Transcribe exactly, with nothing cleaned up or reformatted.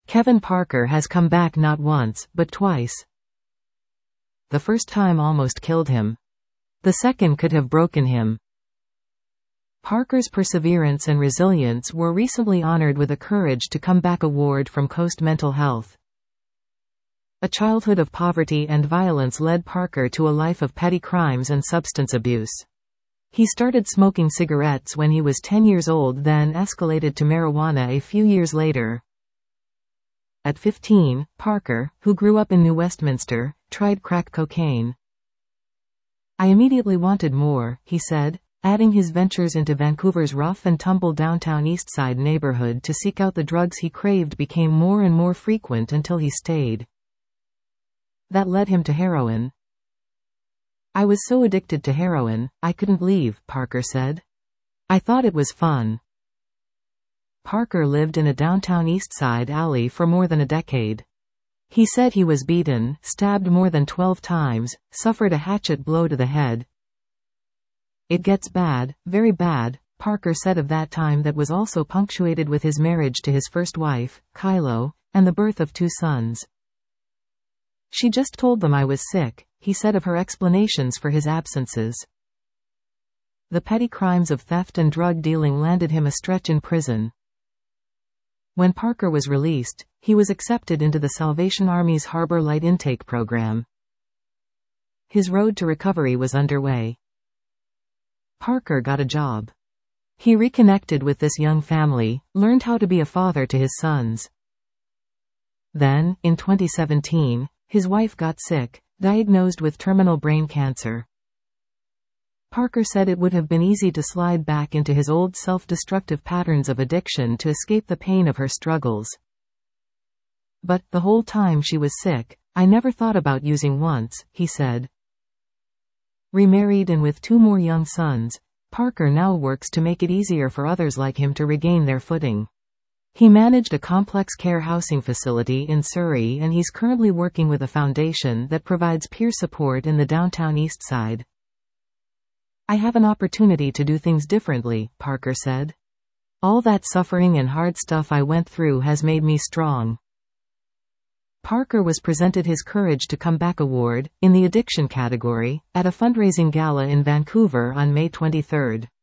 Kevin Parker has come back not once, but twice. The first time almost killed him. The second could have broken him. Parker's perseverance and resilience were recently honored with a Courage to Come Back award from Coast Mental Health. A childhood of poverty and violence led Parker to a life of petty crimes and substance abuse. He started smoking cigarettes when he was ten years old, then escalated to marijuana a few years later. At fifteen, Parker, who grew up in New Westminster, tried crack cocaine. "I immediately wanted more," he said, adding his ventures into Vancouver's rough and tumble downtown Eastside neighborhood to seek out the drugs he craved became more and more frequent until he stayed. That led him to heroin. "I was so addicted to heroin, I couldn't leave," Parker said. "I thought it was fun." Parker lived in a downtown Eastside alley for more than a decade. He said he was beaten, stabbed more than twelve times, suffered a hatchet blow to the head. "It gets bad, very bad," Parker said of that time that was also punctuated with his marriage to his first wife, Kylo, and the birth of two sons. "She just told them I was sick," he said of her explanations for his absences. The petty crimes of theft and drug dealing landed him a stretch in prison. When Parker was released, he was accepted into the Salvation Army's Harbor Light Intake program. His road to recovery was underway. Parker got a job. He reconnected with this young family, learned how to be a father to his sons. Then, in twenty seventeen, his wife got sick, diagnosed with terminal brain cancer. Parker said it would have been easy to slide back into his old self-destructive patterns of addiction to escape the pain of her struggles. "But, the whole time she was sick, I never thought about using once," he said. Remarried and with two more young sons, Parker now works to make it easier for others like him to regain their footing. He managed a complex care housing facility in Surrey, and he's currently working with a foundation that provides peer support in the downtown East Side. "I have an opportunity to do things differently," Parker said. "All that suffering and hard stuff I went through has made me strong." Parker was presented his Courage to Come Back award, in the addiction category, at a fundraising gala in Vancouver on May twenty-third.